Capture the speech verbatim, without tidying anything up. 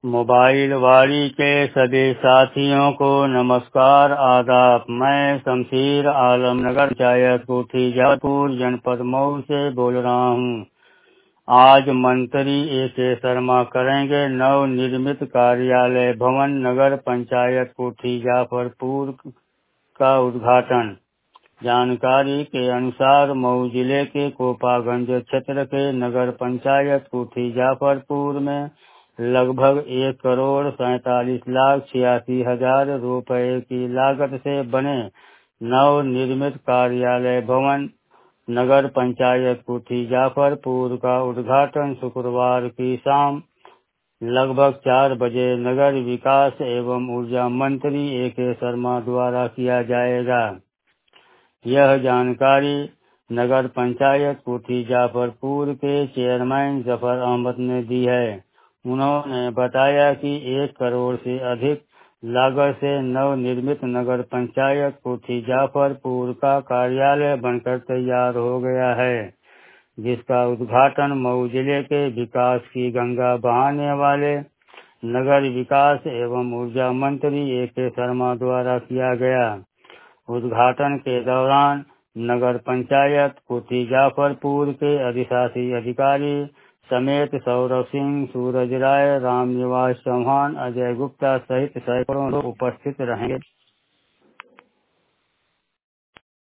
Mobile वारी के सभी साथियों को नमस्कार आदाब। मैं शमशीर आलम नगर पंचायत कोठी जयपुर जनपद मऊ से बोल रहा हूँ। आज मंत्री ए के शर्मा करेंगे नव निर्मित कार्यालय भवन नगर पंचायत कोठी जाफरपुर का उद्घाटन। जानकारी के अनुसार मऊ जिले के कोपागंज क्षेत्र के नगर पंचायत कोठी जाफरपुर में लगभग एक करोड़ सैतालीस लाख छियासी हजार रुपए की लागत से बने नव निर्मित कार्यालय भवन नगर पंचायत कोठी जाफरपुर का उद्घाटन शुक्रवार की शाम लगभग चार बजे नगर विकास एवं ऊर्जा मंत्री ए के शर्मा द्वारा किया जाएगा। यह जानकारी नगर पंचायत कोठी जाफरपुर के चेयरमैन जफर अहमद ने दी है। उन्होंने बताया कि एक करोड़ से अधिक लागत से नव निर्मित नगर पंचायत कोठी जाफरपुर का कार्यालय बनकर तैयार हो गया है, जिसका उद्घाटन मऊ जिले के विकास की गंगा बहाने वाले नगर विकास एवं ऊर्जा मंत्री ए के शर्मा द्वारा किया गया। उद्घाटन के दौरान नगर पंचायत कोठी जाफरपुर के अधिशासी अधिकारी समेत सौरभ सिंह, सूरज राय, राम निवास चौहान, अजय गुप्ता सहित सैकड़ों लोग उपस्थित रहेंगे।